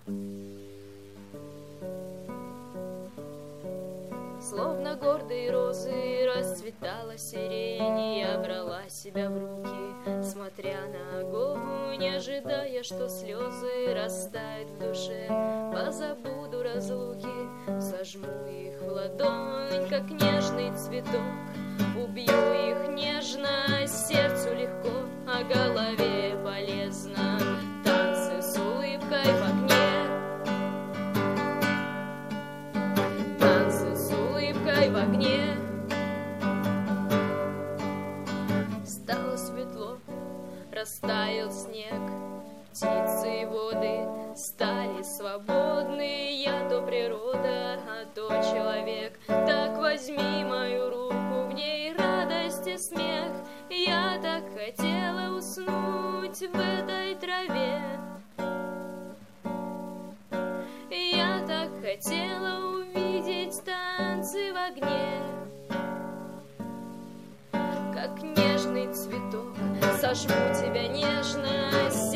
Словно гордые розы расцветала сирень, я брала себя в руки, смотря на огонь, ожидая, что слезы растают в душе. Позабуду разлуки, сожму их в ладонь, как нежный цветок. Убью их нежно, сердцу легко, а голове полезно. Танцы с улыбкой в огне, танцы с улыбкой в огне. Стало светло, растаял снег, птицы и воды стали свободны. Я то природа, а то человек. Так возьми мою руку, в ней радость и смех. Я так хотела уснуть в этой траве, я так хотела увидеть танцы в огне. Как нежный цветок, сожму тебя нежно.